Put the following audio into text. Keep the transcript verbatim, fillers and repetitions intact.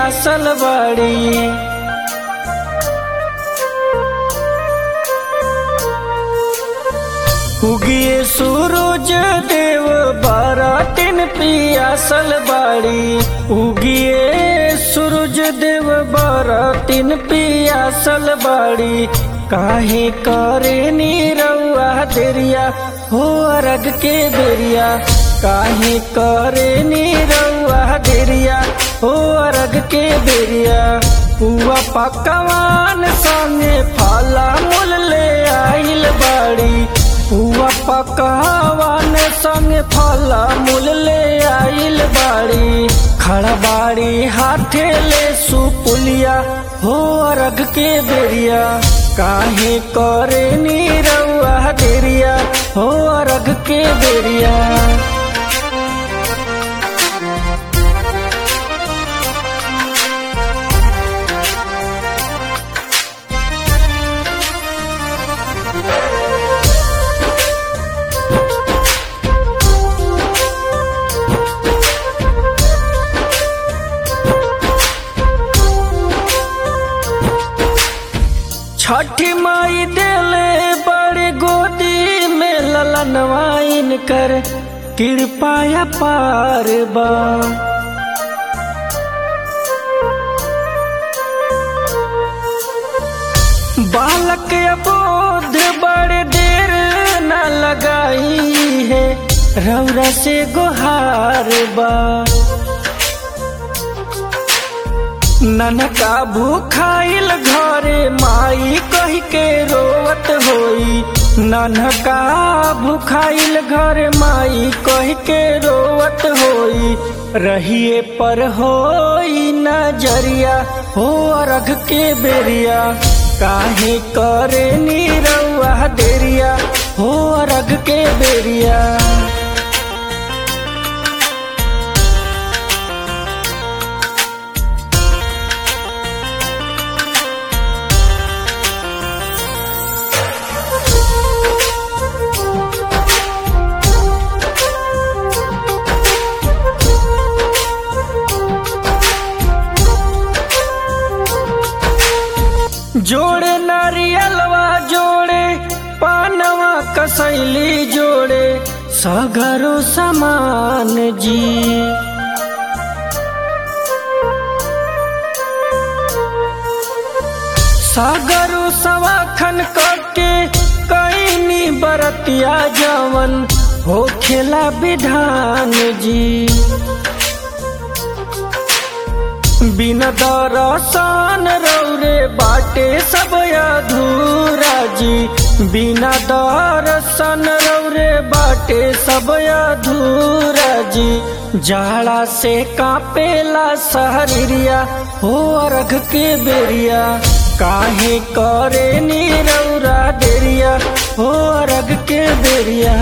पियासल बाड़ी। उगिए सूरज देव बारातिन पियासल बाड़ी। उगिए सूरज देव बारातिन पियासल बाड़ी। काहे करे नीरवा देरिया हो अरग के बेरिया। काहे करे नीरवा देरिया हो अरग के बेरिया। पुआ पकवान संगे फला मूल ले आइल बाड़ी। पुआ पकवान संगे फला मूल ले आइल बाड़ी। खड़ा बाड़ी हाथे ले सुपुलिया हो अरग के बेरिया। काहे करे नीरवा देरिया हो अरग के बेरिया। छठी माई देले बड़े गोदी में ललनवाइन कर कृपाया पार बा। बालक अबोध बड़े देर न लगाई है रौरा से गुहार बा। ननका भूखाइल घरे माई कह के रोवत होई। ननका भूखाइल घरे माई कह के रोवत होई। रहिए पर होई नजरिया हो अरग के बेरिया। काहे करे नीरवा देरिया हो अरग के बेरिया। जोड़े नारियलवा जोड़े पानवा कसैली जोड़े सगरो समान जी। सागरो सवाखन करके कैनी बरतिया जवन हो खेला विधान जी। बिना दरसन रौरे बाटे सब अधूरा जी। बिना दरसन रौरे बाटे सब अधूरा जी। जाड़ा से कापेला शरीरिया हो अरग के बेरिया। काहे करे नीरवा देरिया हो अरग के बेरिया।